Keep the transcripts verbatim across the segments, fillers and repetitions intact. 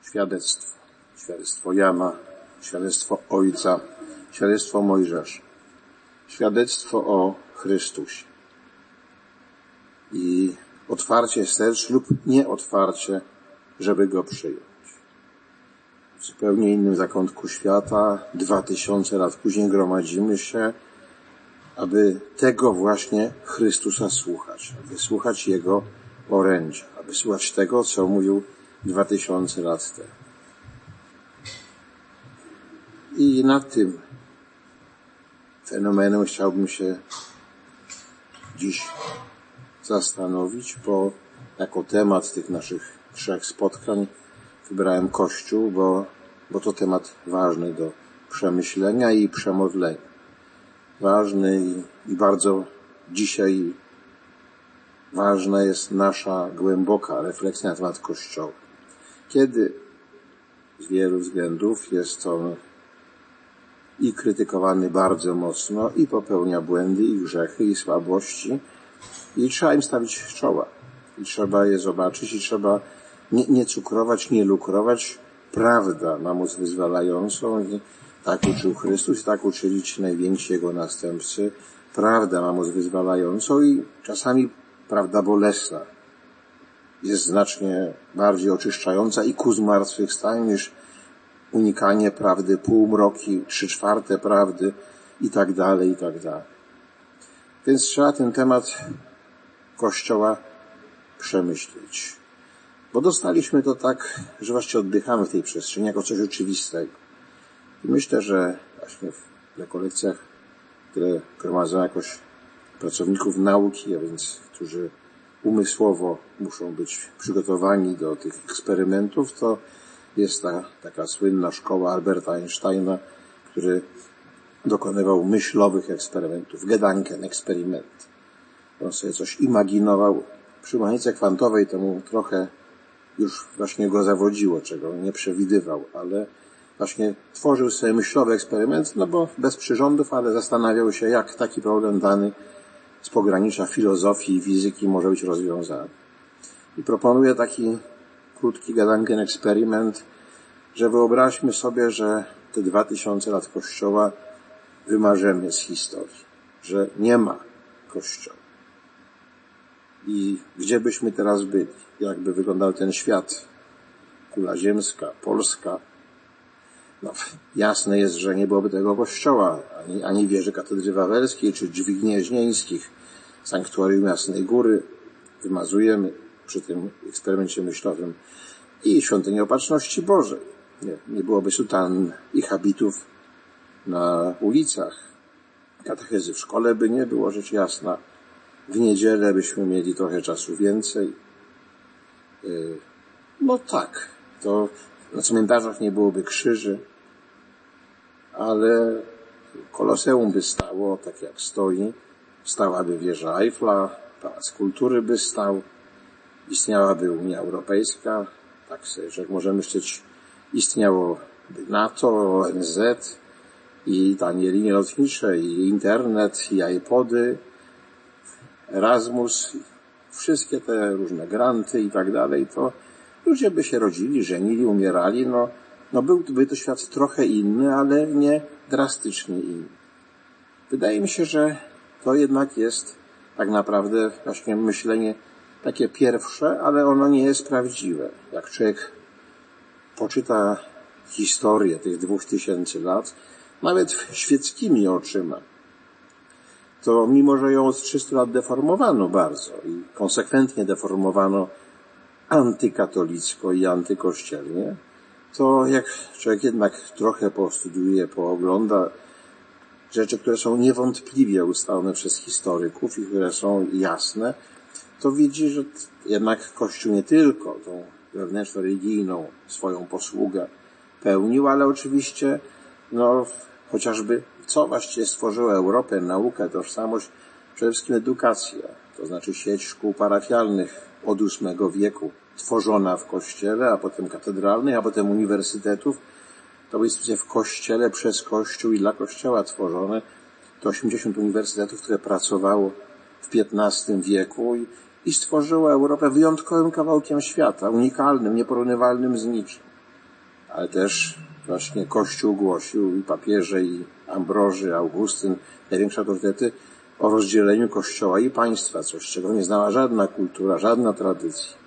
świadectwo. Świadectwo Jana, świadectwo Ojca, świadectwo Mojżesza. Świadectwo o Chrystusie. I otwarcie serc lub nieotwarcie, żeby Go przyjąć. W zupełnie innym zakątku świata, dwa tysiące lat później gromadzimy się, aby tego właśnie Chrystusa słuchać, aby słuchać Jego orędzia, aby słuchać tego, co mówił dwa tysiące lat temu. I nad tym fenomenem chciałbym się dziś zastanowić, bo jako temat tych naszych trzech spotkań wybrałem Kościół, bo, bo to temat ważny do przemyślenia i przemodlenia. Ważny i, i bardzo dzisiaj ważna jest nasza głęboka refleksja na temat Kościoła. Kiedy z wielu względów jest on i krytykowany bardzo mocno, i popełnia błędy, i grzechy, i słabości, i trzeba im stawić czoła. I trzeba je zobaczyć, i trzeba nie, nie cukrować, nie lukrować. Prawda ma moc wyzwalającą i tak uczył Chrystus, i tak uczyli ci najwięksi Jego następcy. Prawda ma moc wyzwalającą i czasami prawda bolesna jest znacznie bardziej oczyszczająca i ku zmartwychwstaniu niż unikanie prawdy, półmroki, trzy czwarte prawdy i tak dalej, i tak dalej. Więc trzeba ten temat Kościoła przemyśleć. Bo dostaliśmy to tak, że właściwie oddychamy w tej przestrzeni jako coś oczywistego. I myślę, że właśnie w rekolekcjach, które prowadzą jakoś pracowników nauki, a więc którzy umysłowo muszą być przygotowani do tych eksperymentów, to jest ta taka słynna szkoła Alberta Einsteina, który dokonywał myślowych eksperymentów, Gedankenexperiment. On sobie coś imaginował. Przy mechanice kwantowej to mu trochę już właśnie go zawodziło, czego nie przewidywał, ale właśnie tworzył sobie myślowy eksperyment, no bo bez przyrządów, ale zastanawiał się, jak taki problem dany z pogranicza filozofii i fizyki może być rozwiązany. I proponuje taki krótki Gedankeneksperyment, że wyobraźmy sobie, że te dwa tysiące lat Kościoła wymarzemy z historii, że nie ma Kościoła. I gdzie byśmy teraz byli? Jakby wyglądał ten świat? Kula ziemska, Polska. No, jasne jest, że nie byłoby tego Kościoła, ani, ani wieży Katedry Wawelskiej, czy drzwi gnieźnieńskich, sanktuarium Jasnej Góry. Wymazujemy przy tym eksperymencie myślowym i świątynię Opatrzności Bożej. Nie, nie byłoby sutan i habitów na ulicach. Katechezy w szkole by nie było, rzecz jasna. W niedzielę byśmy mieli trochę czasu więcej. No tak, to na cmentarzach nie byłoby krzyży, ale Koloseum by stało tak jak stoi, stałaby wieża Eiffla, Pałac Kultury by stał, istniałaby Unia Europejska, tak sobie, że jak możemy myśleć, istniałoby NATO, O N Z i tanie linie lotnicze, i internet, i iPody, Erasmus, wszystkie te różne granty i tak dalej, to ludzie by się rodzili, żenili, umierali, no, no byłby to świat trochę inny, ale nie drastycznie inny. Wydaje mi się, że to jednak jest tak naprawdę właśnie myślenie takie pierwsze, ale ono nie jest prawdziwe. Jak człowiek poczyta historię tych dwóch tysięcy lat, nawet świeckimi oczyma, to mimo, że ją od trzystu lat deformowano bardzo i konsekwentnie deformowano antykatolicko i antykościelnie, to jak człowiek jednak trochę postudiuje, poogląda rzeczy, które są niewątpliwie ustalone przez historyków i które są jasne, to widzi, że jednak Kościół nie tylko tą wewnętrzno-religijną swoją posługę pełnił, ale oczywiście, no, chociażby co właściwie stworzyło Europę, naukę, tożsamość, przede wszystkim edukacja, to znaczy sieć szkół parafialnych od ósmego wieku, tworzona w Kościele, a potem katedralnych, a potem uniwersytetów. To były instytucje w Kościele, przez Kościół i dla Kościoła tworzone. To osiemdziesiąt uniwersytetów, które pracowało w piętnastym wieku i, i stworzyło Europę wyjątkowym kawałkiem świata, unikalnym, nieporównywalnym z niczym. ale też właśnie Kościół głosił i papieże, i Ambroży, Augustyn, największe autorytety, o rozdzieleniu Kościoła i państwa, coś czego nie znała żadna kultura, żadna tradycja.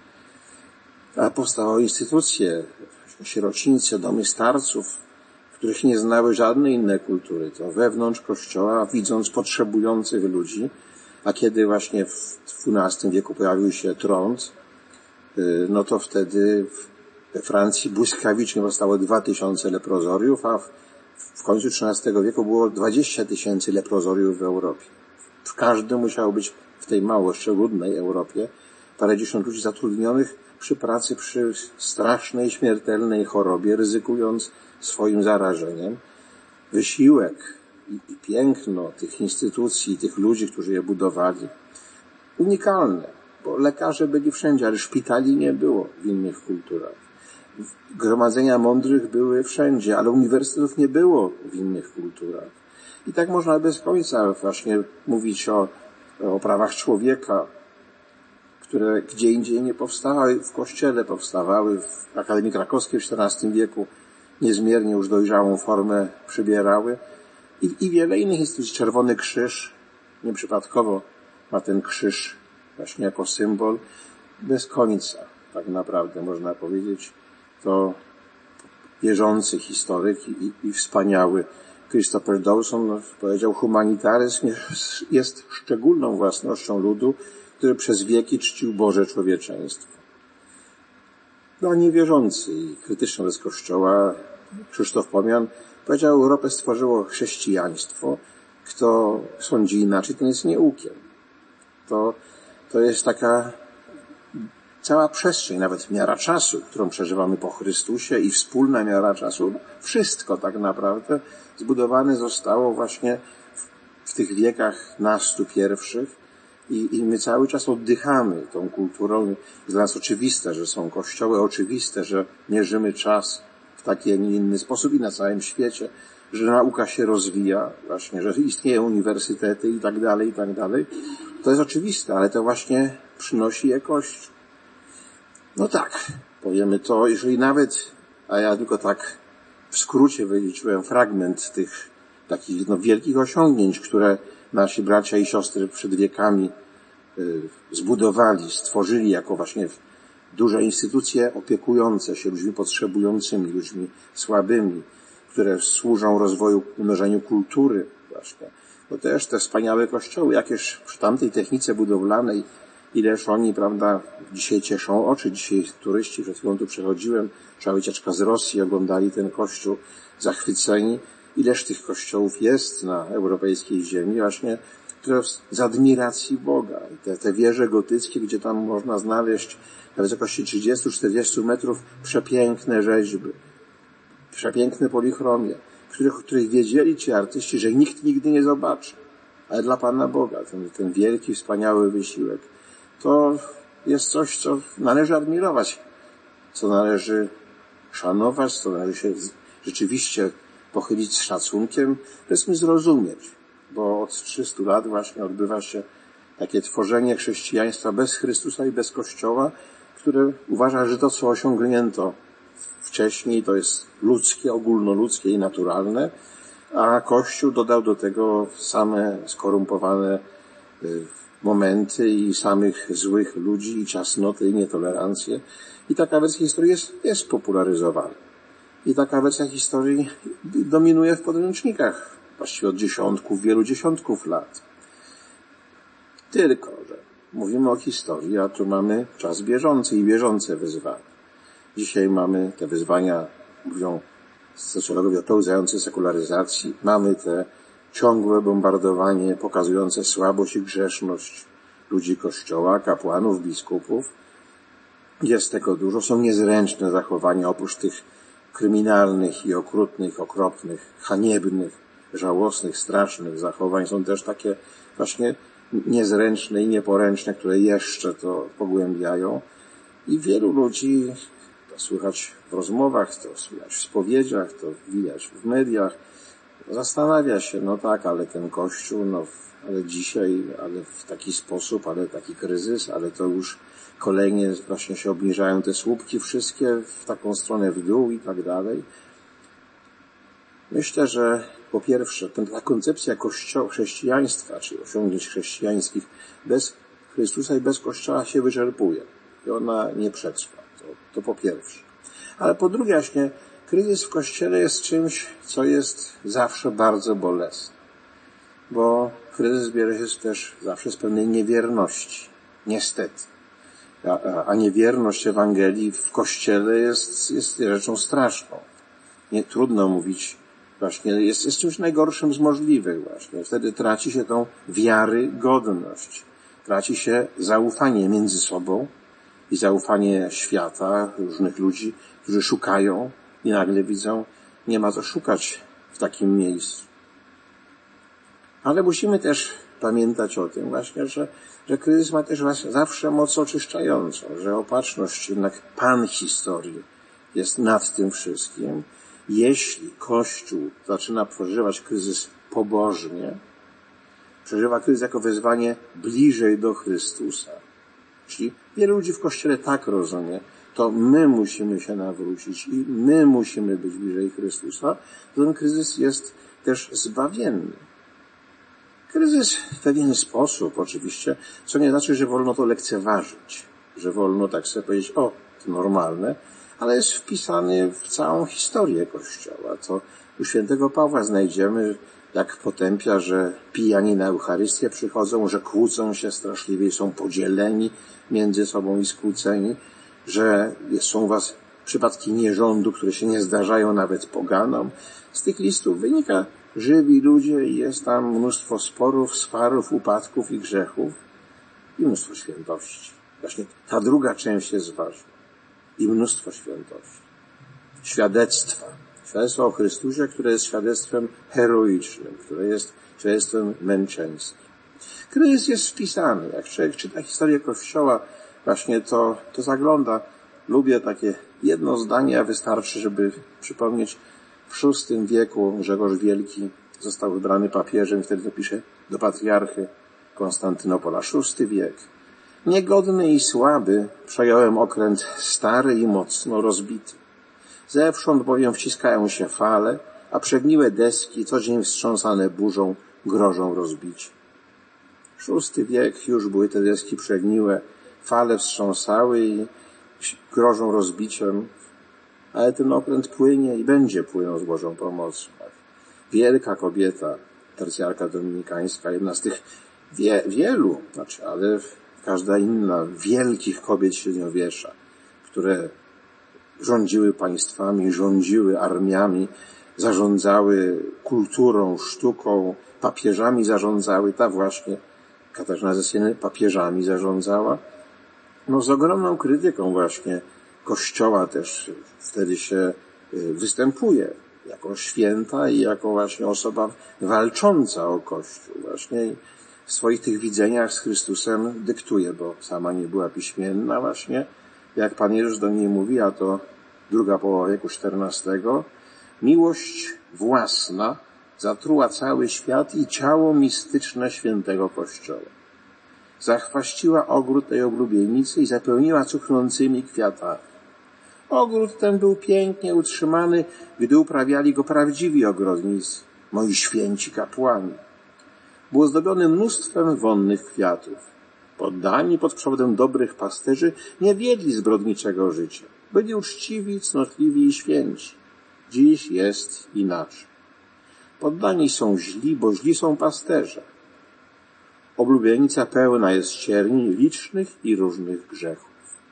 A powstały instytucje, sierocińce, domy starców, których nie znały żadne inne kultury. To wewnątrz Kościoła, widząc potrzebujących ludzi, a kiedy właśnie w dwunastym wieku pojawił się trąd, no to wtedy we Francji błyskawicznie powstało dwa tysiące leprozoriów, a w końcu trzynastego wieku było dwadzieścia tysięcy leprozoriów w Europie. W każdym musiało być w tej mało szczególnej Europie parędziesiąt ludzi zatrudnionych przy pracy przy strasznej, śmiertelnej chorobie, ryzykując swoim zarażeniem. Wysiłek i, i piękno tych instytucji, tych ludzi, którzy je budowali, unikalne, bo lekarze byli wszędzie, ale szpitali nie było w innych kulturach. Gromadzenia mądrych były wszędzie, ale uniwersytetów nie było w innych kulturach. I tak można bez końca właśnie mówić o, o prawach człowieka, które gdzie indziej nie powstawały, w Kościele powstawały, w Akademii Krakowskiej w czternastym wieku niezmiernie już dojrzałą formę przybierały i, i wiele innych instytucji. Czerwony Krzyż, nieprzypadkowo ma ten krzyż właśnie jako symbol, bez końca, tak naprawdę można powiedzieć. To wierzący historyk i, i wspaniały Christopher Dawson powiedział, humanitaryzm jest szczególną własnością ludu, który przez wieki czcił Boże człowieczeństwo. No, niewierzący i krytyczny wobec Kościoła Krzysztof Pomian powiedział, Europę stworzyło chrześcijaństwo. Kto sądzi inaczej, ten jest nieukiem. To, to jest taka cała przestrzeń, nawet miara czasu, którą przeżywamy po Chrystusie i wspólna miara czasu. Wszystko tak naprawdę zbudowane zostało właśnie w, w tych wiekach nastu pierwszych i, i my cały czas oddychamy tą kulturą. Jest dla nas oczywiste, że są kościoły, oczywiste, że mierzymy czas w taki, a nie inny sposób i na całym świecie, że nauka się rozwija właśnie, że istnieją uniwersytety i tak dalej, i tak dalej. To jest oczywiste, ale to właśnie przynosi je Kościół. No tak, powiemy to, jeżeli nawet, a ja tylko tak w skrócie wyliczyłem fragment tych takich no, wielkich osiągnięć, które nasi bracia i siostry przed wiekami y, zbudowali, stworzyli jako właśnie duże instytucje opiekujące się ludźmi potrzebującymi, ludźmi słabymi, które służą rozwoju, umnożeniu kultury właśnie. Bo też te wspaniałe kościoły, jakież przy tamtej technice budowlanej, ileż oni, prawda, dzisiaj cieszą oczy. Dzisiaj turyści, przed chwilą tu przechodziłem, cała wycieczka z Rosji, oglądali ten kościół zachwyceni. Ileż tych kościołów jest na europejskiej ziemi właśnie, które z admiracji Boga. I te, te wieże gotyckie, gdzie tam można znaleźć na wysokości trzydziestu czterdziestu metrów przepiękne rzeźby, przepiękne polichromie, których, których wiedzieli ci artyści, że nikt nigdy nie zobaczy. Ale dla Pana Boga ten, ten wielki, wspaniały wysiłek to jest coś, co należy admirować, co należy szanować, co należy się rzeczywiście pochylić z szacunkiem, powiedzmy zrozumieć, bo od trzystu lat właśnie odbywa się takie tworzenie chrześcijaństwa bez Chrystusa i bez Kościoła, które uważa, że to, co osiągnięto wcześniej, to jest ludzkie, ogólnoludzkie i naturalne, a Kościół dodał do tego same skorumpowane momenty i samych złych ludzi i ciasnoty i nietolerancję. I taka wersja historii jest, jest popularyzowana. I taka wersja historii dominuje w podręcznikach właściwie od dziesiątków, wielu dziesiątków lat. Tylko, że mówimy o historii, a tu mamy czas bieżący i bieżące wyzwania. Dzisiaj mamy te wyzwania, mówią socjologowie, o pełzającej sekularyzacji. Mamy te ciągłe bombardowanie pokazujące słabość i grzeszność ludzi Kościoła, kapłanów, biskupów. Jest tego dużo. Są niezręczne zachowania, oprócz tych kryminalnych i okrutnych, okropnych, haniebnych, żałosnych, strasznych zachowań. Są też takie właśnie niezręczne i nieporęczne, które jeszcze to pogłębiają. I wielu ludzi, to słychać w rozmowach, to słychać w spowiedziach, to widać w mediach, zastanawia się, no tak, ale ten Kościół, no ale dzisiaj, ale w taki sposób, ale taki kryzys, ale to już kolejnie właśnie się obniżają te słupki wszystkie w taką stronę w dół i tak dalej. Myślę, że po pierwsze, ta koncepcja kościoła, chrześcijaństwa, czy osiągnięć chrześcijańskich bez Chrystusa i bez Kościoła się wyczerpuje. I ona nie przetrwa. To, to po pierwsze. Ale po drugie, właśnie, kryzys w Kościele jest czymś, co jest zawsze bardzo bolesne. Bo kryzys bierze się też zawsze z pewnej niewierności. Niestety. A, a niewierność Ewangelii w Kościele jest, jest rzeczą straszną. Nie trudno mówić, właśnie jest, jest czymś najgorszym z możliwych właśnie. Wtedy traci się tą wiarygodność. Traci się zaufanie między sobą i zaufanie świata, różnych ludzi, którzy szukają i nagle widzą, nie ma co szukać w takim miejscu. Ale musimy też pamiętać o tym właśnie, że, że kryzys ma też zawsze moc oczyszczającą, że opatrzność, jednak Pan historii jest nad tym wszystkim. Jeśli Kościół zaczyna przeżywać kryzys pobożnie, przeżywa kryzys jako wezwanie bliżej do Chrystusa. Jeśli wielu ludzi w Kościele tak rozumie, to my musimy się nawrócić i my musimy być bliżej Chrystusa, to ten kryzys jest też zbawienny. Kryzys w pewien sposób oczywiście, co nie znaczy, że wolno to lekceważyć, że wolno tak sobie powiedzieć, o, to normalne, ale jest wpisany w całą historię Kościoła. To u świętego Pawła znajdziemy, jak potępia, że pijani na Eucharystię przychodzą, że kłócą się straszliwie i są podzieleni między sobą i skłóceni, że są u was przypadki nierządu, które się nie zdarzają nawet poganom. Z tych listów wynika, żywi ludzie i jest tam mnóstwo sporów, swarów, upadków i grzechów i mnóstwo świętości. Właśnie ta druga część jest ważna. I mnóstwo świętości. Świadectwa. Świadectwo o Chrystusie, które jest świadectwem heroicznym, które jest świadectwem męczeńskim. Kryzys jest wpisany. Jak człowiek czyta historię Kościoła, właśnie to, to zagląda. Lubię takie jedno zdanie, a wystarczy, żeby przypomnieć, w szóstym wieku Grzegorz Wielki został wybrany papieżem, wtedy to pisze do patriarchy Konstantynopola. Szósty wiek. Niegodny i słaby przejąłem okręt stary i mocno rozbity. Zewsząd bowiem wciskają się fale, a przegniłe deski, co dzień wstrząsane burzą, grożą rozbicie. Szósty wiek, już były te deski przegniłe, fale wstrząsały i grożą rozbiciem, ale ten okręt płynie i będzie płynął z Bożą pomocą. Wielka kobieta, tercjarka dominikańska, jedna z tych wie, wielu, znaczy, ale każda inna wielkich kobiet średniowiecza, które rządziły państwami, rządziły armiami, zarządzały kulturą, sztuką, papieżami zarządzały, ta właśnie Katarzyna ze Sieny papieżami zarządzała. No z ogromną krytyką właśnie Kościoła też wtedy się występuje jako święta i jako właśnie osoba walcząca o Kościół. Właśnie w swoich tych widzeniach z Chrystusem dyktuje, bo sama nie była piśmienna właśnie. Jak Pan Jezus do niej mówi, a to druga połowa wieku czternastego, miłość własna zatruła cały świat i ciało mistyczne świętego Kościoła. Zachwaściła ogród tej oblubienicy i zapełniła cuchnącymi kwiatami. Ogród ten był pięknie utrzymany, gdy uprawiali go prawdziwi ogrodnicy, moi święci kapłani. Był ozdobiony mnóstwem wonnych kwiatów. Poddani pod przewodem dobrych pasterzy nie wiedli zbrodniczego życia. Byli uczciwi, cnotliwi i święci. Dziś jest inaczej. Poddani są źli, bo źli są pasterze. Oblubienica pełna jest cierni, licznych i różnych grzechów.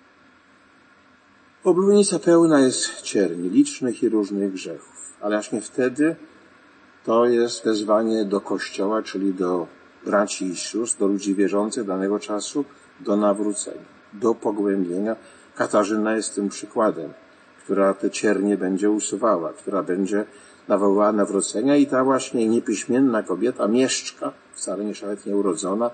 Oblubienica pełna jest cierni, licznych i różnych grzechów. Ale właśnie wtedy to jest wezwanie do Kościoła, czyli do braci i sióstr, do ludzi wierzących danego czasu, do nawrócenia, do pogłębienia. Katarzyna jest tym przykładem, która te ciernie będzie usuwała, która będzie nawoływała nawrócenia i ta właśnie niepiśmienna kobieta, mieszczka, wcale nie szlachetnie urodzona,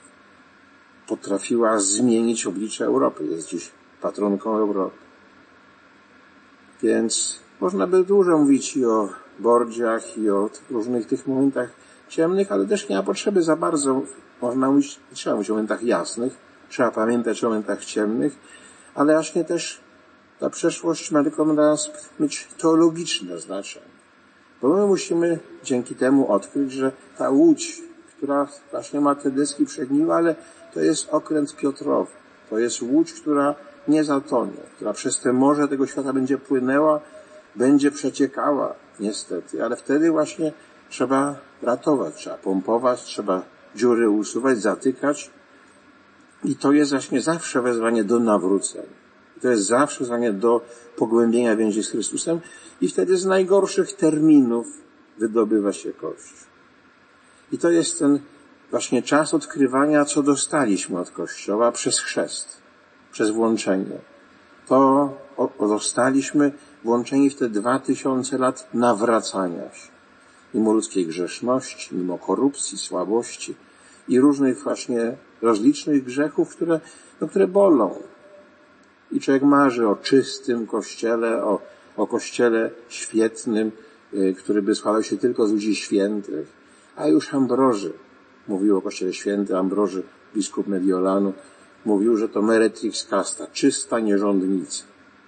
potrafiła zmienić oblicze Europy. Jest dziś patronką Europy. Więc można by dużo mówić i o Borgiach i o różnych tych momentach ciemnych, ale też nie ma potrzeby za bardzo, można mówić, trzeba mówić o momentach jasnych, trzeba pamiętać o momentach ciemnych, ale właśnie też ta przeszłość ma tylko dla nas mieć teologiczne znaczenie. Bo my musimy dzięki temu odkryć, że ta łódź, która właśnie ma te deski przed nim, ale to jest okręt Piotrowy. To jest łódź, która nie zatonie, która przez te morze tego świata będzie płynęła, będzie przeciekała, niestety. Ale wtedy właśnie trzeba ratować, trzeba pompować, trzeba dziury usuwać, zatykać. I to jest właśnie zawsze wezwanie do nawrócenia. To jest zawsze wezwanie do pogłębienia więzi z Chrystusem i wtedy z najgorszych terminów wydobywa się Kościół. I to jest ten właśnie czas odkrywania, co dostaliśmy od Kościoła przez chrzest, przez włączenie. To dostaliśmy włączeni w te dwa tysiące lat nawracania się. Mimo ludzkiej grzeszności, mimo korupcji, słabości i różnych właśnie rozlicznych grzechów, które, no, które bolą. I człowiek marzy o czystym Kościele, o, o Kościele świetnym, y, który by składał się tylko z ludzi świętych. A już Ambroży mówił o Kościele święty, Ambroży, biskup Mediolanu, mówił, że to meretrix casta, czysta nierządnica.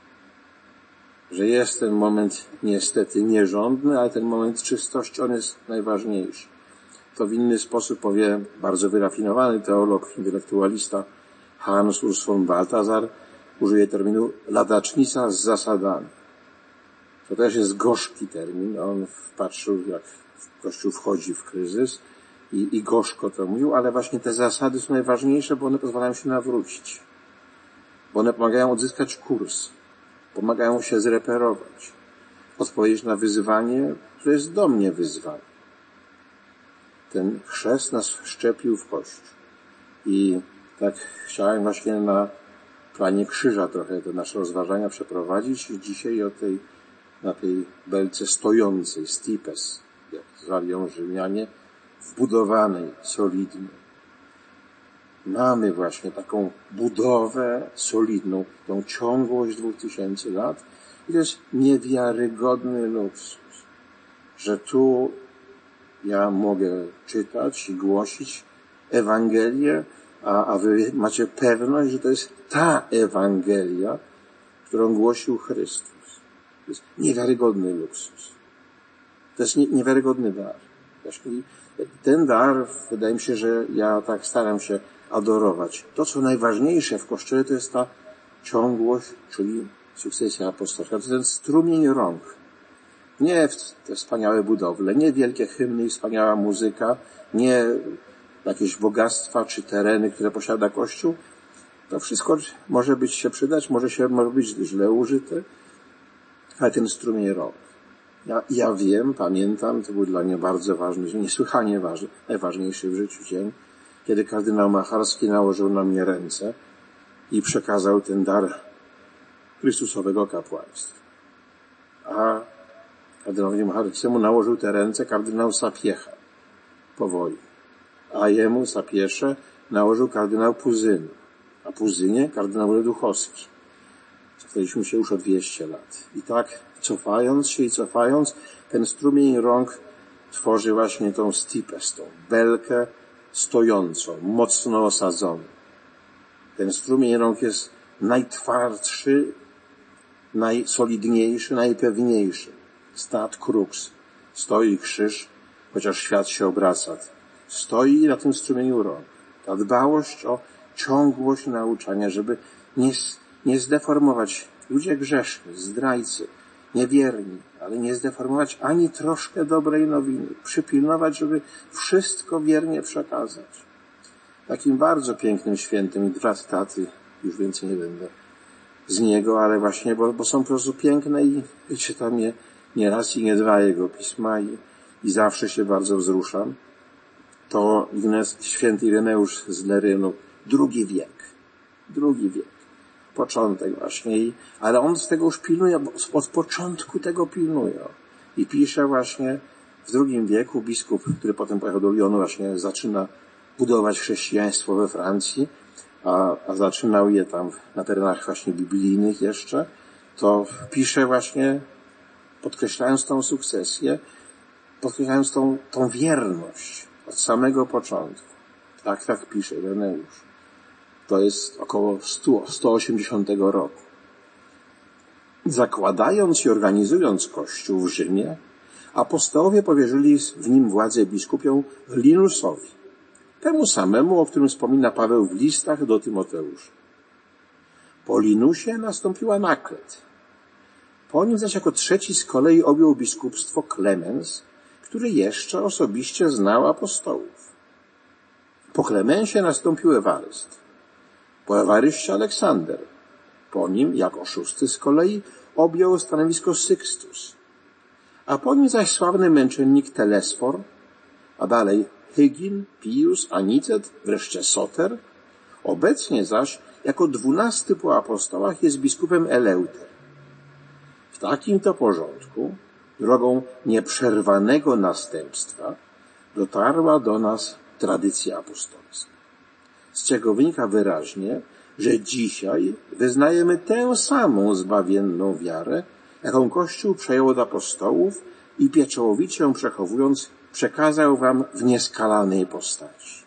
Że jest ten moment niestety nierządny, ale ten moment czystości, on jest najważniejszy. To w inny sposób powie bardzo wyrafinowany teolog, intelektualista Hans Urs von Balthasar, użyje terminu ladacznica z zasadami. To też jest gorzki termin. On patrzył, jak Kościół wchodzi w kryzys i, i gorzko to mówił, ale właśnie te zasady są najważniejsze, bo one pozwalają się nawrócić. Bo one pomagają odzyskać kurs. Pomagają się zreperować. Odpowiedzieć na wyzwanie, które jest do mnie wyzwanie. Ten chrzest nas wszczepił w Kościół. I tak chciałem właśnie na planie krzyża trochę te nasze rozważania przeprowadzić i dzisiaj o tej, na tej belce stojącej, stipes, jak zwali ją Rzymianie, wbudowanej, solidnej. Mamy właśnie taką budowę solidną, tą ciągłość dwóch tysięcy lat i to jest niewiarygodny luksus, że tu ja mogę czytać i głosić Ewangelię, a, a wy macie pewność, że to jest ta Ewangelia, którą głosił Chrystus. To jest niewiarygodny luksus. To jest nie, niewiarygodny dar. Ten dar, wydaje mi się, że ja tak staram się adorować. To, co najważniejsze w Kościele, to jest ta ciągłość, czyli sukcesja apostolska. To jest ten strumień rąk. Nie te wspaniałe budowle, nie wielkie hymny i wspaniała muzyka, nie jakieś bogactwa czy tereny, które posiada Kościół. To wszystko może być się przydać, może się, może być źle użyte, ale ten strumień rąk. Ja, ja wiem, pamiętam, to był dla mnie bardzo ważny, niesłychanie ważny, najważniejszy w życiu dzień, kiedy kardynał Macharski nałożył na mnie ręce i przekazał ten dar Chrystusowego kapłaństwa. A kardynałowi Macharskiemu nałożył te ręce kardynał Sapiecha po wojnie. A jemu, Sapiesze, nałożył kardynał Puzyna, a Puzynie kardynał Leduchowski. Cofaliśmy się już o dwieście lat. I tak, cofając się i cofając, ten strumień rąk tworzy właśnie tą stipes, tą belkę stojącą, mocno osadzoną. Ten strumień rąk jest najtwardszy, najsolidniejszy, najpewniejszy. Stat crux. Stoi krzyż, chociaż świat się obraca. Stoi na tym strumieniu rąk. Ta dbałość o ciągłość nauczania, żeby nie, nie zdeformować. Ludzie grzeszni, zdrajcy, niewierni, ale nie zdeformować ani troszkę dobrej nowiny. Przypilnować, żeby wszystko wiernie przekazać. Takim bardzo pięknym świętym i dwa cytaty, już więcej nie będę z niego, ale właśnie, bo, bo są po prostu piękne i, i czytam je nie raz i nie dwa jego pisma i, i zawsze się bardzo wzruszam. To święty Ireneusz z Lerynu, drugi wiek, drugi wiek, początek właśnie, i, ale on z tego już pilnuje, bo od początku tego pilnuje. I pisze właśnie w drugim wieku biskup, który potem pojechał do Lyonu, właśnie zaczyna budować chrześcijaństwo we Francji, a, a zaczynał je tam na terenach właśnie biblijnych jeszcze, to pisze właśnie podkreślając tą sukcesję, podkreślając tą, tą wierność od samego początku. Tak, tak pisze Ireneusz. To jest około sto osiemdziesiątego roku. Zakładając i organizując Kościół w Rzymie, apostołowie powierzyli w nim władzę biskupią Linusowi, temu samemu, o którym wspomina Paweł w listach do Tymoteusza. Po Linusie nastąpiła Naklet. Po nim zaś jako trzeci z kolei objął biskupstwo Klemens, który jeszcze osobiście znał apostołów. Po Klemensie nastąpił Ewaryst. Po Ewaryście Aleksander. Po nim, jako szósty z kolei, objął stanowisko Sykstus. A po nim zaś sławny męczennik Telesfor, a dalej Hygin, Pius, Anicet, wreszcie Soter. Obecnie zaś, jako dwunasty po apostołach, jest biskupem Eleuter. W takim to porządku, drogą nieprzerwanego następstwa, dotarła do nas tradycja apostolska, z czego wynika wyraźnie, że dzisiaj wyznajemy tę samą zbawienną wiarę, jaką Kościół przejął od apostołów i pieczołowicie ją przechowując, przekazał wam w nieskalanej postaci.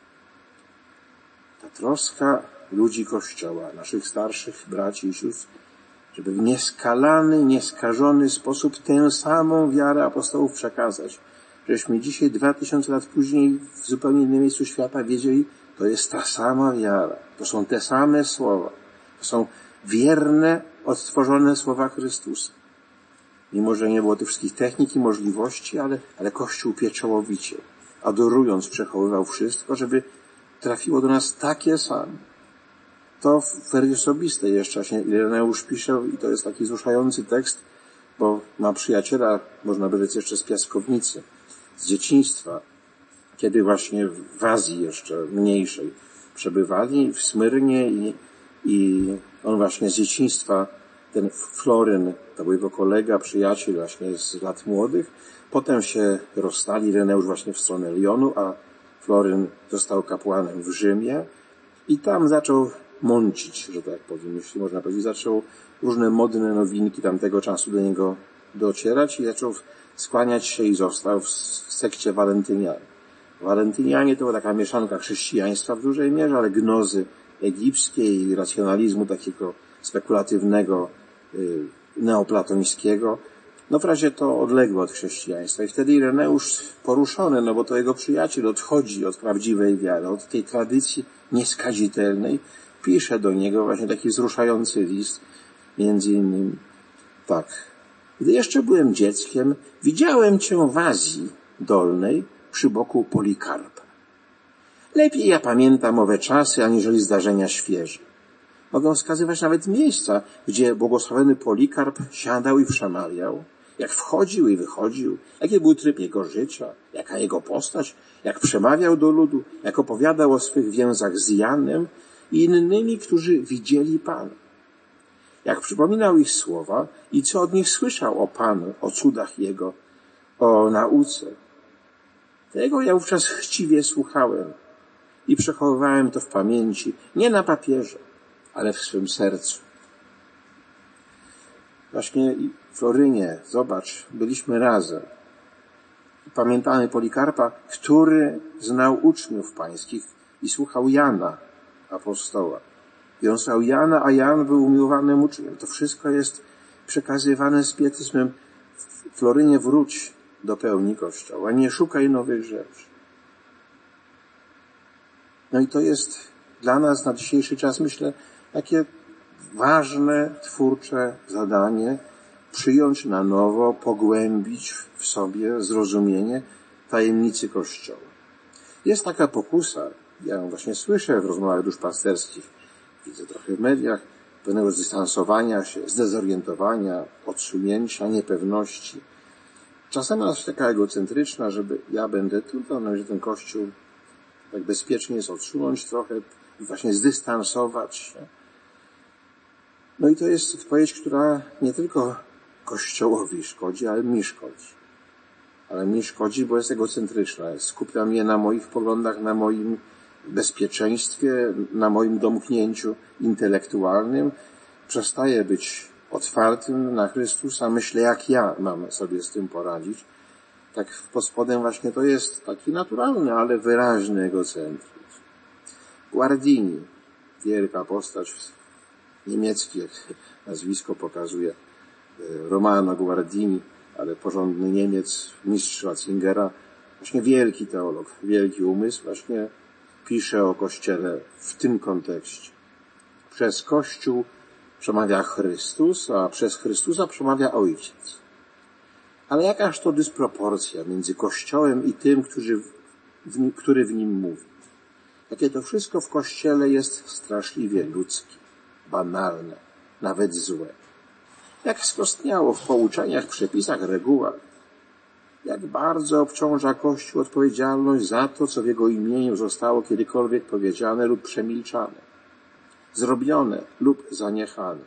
Ta troska ludzi Kościoła, naszych starszych braci i sióstr, żeby w nieskalany, nieskażony sposób tę samą wiarę apostołów przekazać. Żeśmy dzisiaj, dwa tysiące lat później, w zupełnie innym miejscu świata wiedzieli, to jest ta sama wiara. To są te same słowa. To są wierne, odtworzone słowa Chrystusa. Mimo, że nie było tych wszystkich technik i możliwości, ale, ale Kościół pieczołowicie, adorując, przechowywał wszystko, żeby trafiło do nas takie same. To w wersji osobistej jeszcze właśnie Ireneusz pisze, i to jest taki wzruszający tekst, bo ma przyjaciela, można by rzec jeszcze z piaskownicy, z dzieciństwa, kiedy właśnie w Azji jeszcze mniejszej przebywali, w Smyrnie i, i on właśnie z dzieciństwa, ten Floryn, to był jego kolega, przyjaciel właśnie z lat młodych, potem się rozstali, Ireneusz właśnie w stronę Lyonu, a Floryn został kapłanem w Rzymie i tam zaczął mącić, że tak powiem, jeśli można powiedzieć, zaczął różne modne nowinki tamtego czasu do niego docierać i zaczął skłaniać się i został w sekcie Walentynian. Walentynianie to była taka mieszanka chrześcijaństwa w dużej mierze, ale gnozy egipskiej i racjonalizmu takiego spekulatywnego, yy, neoplatońskiego. No w razie to odległe od chrześcijaństwa. I wtedy Ireneusz poruszony, no bo to jego przyjaciel odchodzi od prawdziwej wiary, od tej tradycji nieskazitelnej, pisze do niego właśnie taki wzruszający list, między innymi tak. Gdy jeszcze byłem dzieckiem, widziałem cię w Azji Dolnej przy boku Polikarpa. Lepiej ja pamiętam owe czasy, aniżeli zdarzenia świeże. Mogę wskazywać nawet miejsca, gdzie błogosławiony Polikarp siadał i przemawiał, jak wchodził i wychodził, jaki był tryb jego życia, jaka jego postać, jak przemawiał do ludu, jak opowiadał o swych więzach z Janem i innymi, którzy widzieli Pana. Jak przypominał ich słowa i co od nich słyszał o Panu, o cudach Jego, o nauce. Tego ja wówczas chciwie słuchałem i przechowywałem to w pamięci, nie na papierze, ale w swym sercu. Właśnie w Florynie, zobacz, byliśmy razem. Pamiętamy Polikarpa, który znał uczniów pańskich i słuchał Jana, apostoła. I on słuchał Jana, a Jan był umiłowanym uczniem. To wszystko jest przekazywane z pietyzmem. W Florynie wróć do pełni Kościoła, nie szukaj nowych rzeczy. No i to jest dla nas na dzisiejszy czas, myślę, takie ważne, twórcze zadanie, przyjąć na nowo, pogłębić w sobie zrozumienie tajemnicy Kościoła. Jest taka pokusa, ja ją właśnie słyszę w rozmowach duszpasterskich, widzę trochę w mediach, pewnego zdystansowania się, zdezorientowania, odsunięcia, niepewności. Czasem jest taka egocentryczna, żeby ja będę tu, to że ten Kościół tak bezpiecznie jest odsunąć trochę i właśnie zdystansować się. No i to jest odpowiedź, która nie tylko Kościołowi szkodzi, ale mi szkodzi. Ale mi szkodzi, bo jest egocentryczna. Skupiam je na moich poglądach, na moim bezpieczeństwie, na moim domknięciu intelektualnym. Przestaje być otwartym na Chrystusa, myślę, jak ja mam sobie z tym poradzić. Tak pod spodem właśnie to jest taki naturalny, ale wyraźny egocentryzm. Guardini, wielka postać, niemieckie nazwisko pokazuje, Romano Guardini, ale porządny Niemiec, mistrz Ratzingera, właśnie wielki teolog, wielki umysł, właśnie pisze o Kościele w tym kontekście. Przez Kościół przemawia Chrystus, a przez Chrystusa przemawia Ojciec. Ale jakaż to dysproporcja między Kościołem i tym, który w nim, który w nim mówi. Jakie to wszystko w Kościele jest straszliwie ludzkie, banalne, nawet złe. Jak skostniało w pouczeniach, przepisach, regułach. Jak bardzo obciąża Kościół odpowiedzialność za to, co w jego imieniu zostało kiedykolwiek powiedziane lub przemilczane, zrobione lub zaniechane.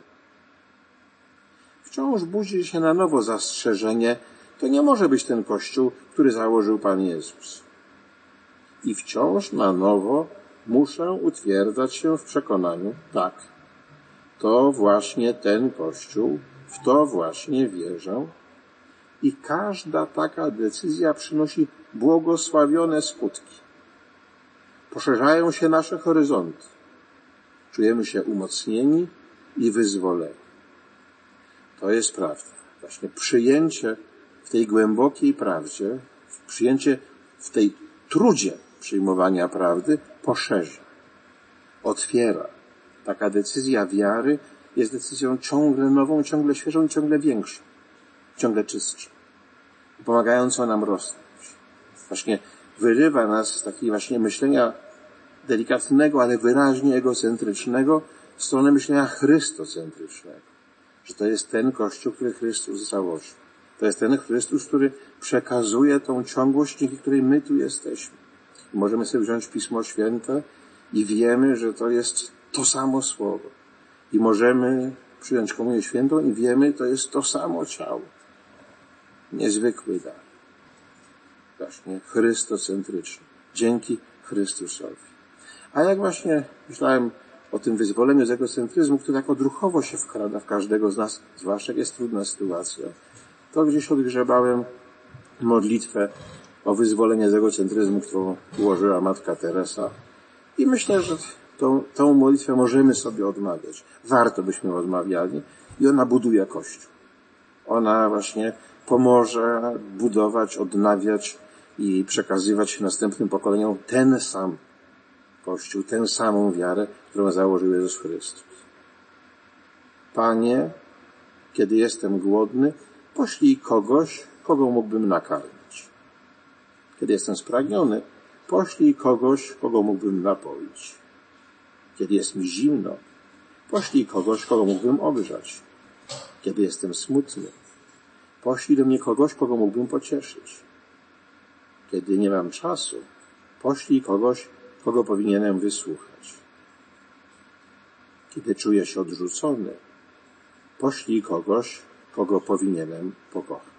Wciąż budzi się na nowo zastrzeżenie, to nie może być ten Kościół, który założył Pan Jezus. I wciąż na nowo muszę utwierdzać się w przekonaniu, tak, to właśnie ten Kościół, w to właśnie wierzę. I każda taka decyzja przynosi błogosławione skutki. Poszerzają się nasze horyzonty. Czujemy się umocnieni i wyzwoleni. To jest prawda. Właśnie przyjęcie w tej głębokiej prawdzie, przyjęcie w tej trudzie przyjmowania prawdy poszerza, otwiera. Taka decyzja wiary jest decyzją ciągle nową, ciągle świeżą i ciągle większą, ciągle czystszą, pomagającą nam rosnąć. Właśnie wyrywa nas z takiego właśnie myślenia delikatnego, ale wyraźnie egocentrycznego w stronę myślenia chrystocentrycznego. Że to jest ten Kościół, który Chrystus założył. To jest ten Chrystus, który przekazuje tą ciągłość, dzięki której my tu jesteśmy. I możemy sobie wziąć Pismo Święte i wiemy, że to jest to samo Słowo. I możemy przyjąć Komunię Świętą i wiemy, to jest to samo ciało. Niezwykły dar. Właśnie chrystocentryczny. Dzięki Chrystusowi. A jak właśnie myślałem o tym wyzwoleniu z egocentryzmu, który tak odruchowo się wkrada w każdego z nas, zwłaszcza jak jest trudna sytuacja, to gdzieś odgrzebałem modlitwę o wyzwolenie z egocentryzmu, którą ułożyła Matka Teresa. I myślę, że tą, tą modlitwę możemy sobie odmawiać. Warto byśmy odmawiali i ona buduje Kościół. Ona właśnie pomoże budować, odnawiać i przekazywać następnym pokoleniom ten sam Kościół, tę samą wiarę, którą założył Jezus Chrystus. Panie, kiedy jestem głodny, poślij kogoś, kogo mógłbym nakarmić. Kiedy jestem spragniony, poślij kogoś, kogo mógłbym napoić. Kiedy jest mi zimno, poślij kogoś, kogo mógłbym ogrzać. Kiedy jestem smutny, poślij do mnie kogoś, kogo mógłbym pocieszyć. Kiedy nie mam czasu, poślij kogoś, kogo powinienem wysłuchać. Kiedy czuję się odrzucony, poślij kogoś, kogo powinienem pokochać.